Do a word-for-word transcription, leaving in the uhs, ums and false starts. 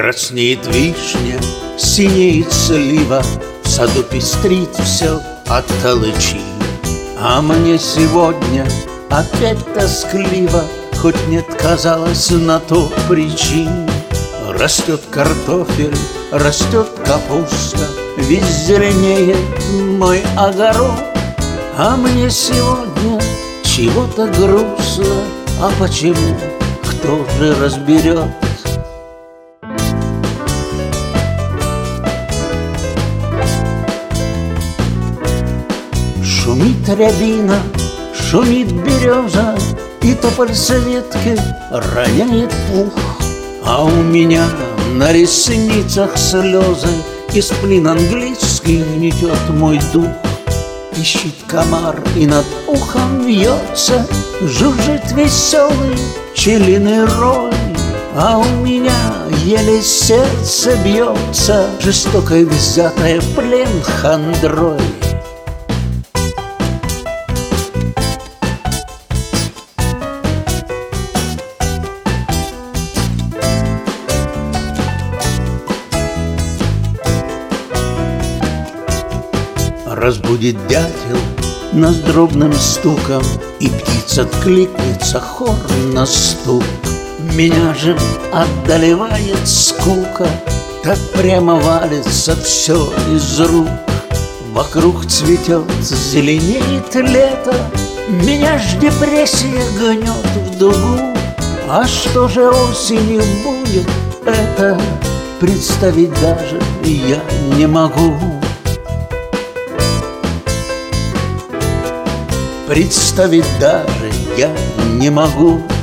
Краснеет вишня, синеет слива, в саду пестрит все от толычи. А мне сегодня опять тоскливо, хоть нет, казалось, на то причин. Растет картофель, растет капуста, весь зеленеет мой огород. А мне сегодня чего-то грустно, а почему, кто же разберет? Шумит рябина, шумит береза, и тополь с ветки роняет пух. А у меня на ресницах слезы, и сплин английский гнетет мой дух. Пищит комар, и над ухом вьется, жужжит веселый пчелиный рой. А у меня еле сердце бьется, жестокой взятое в плен хандрой. Разбудит дятел нас дробным стуком, и птица откликнется хор на стук. Меня же одолевает скука, так прямо валится все из рук. Вокруг цветет, зеленеет лето, меня ж депрессия гнет в дугу. А что же осенью будет, это представить даже я не могу. Представить даже я не могу.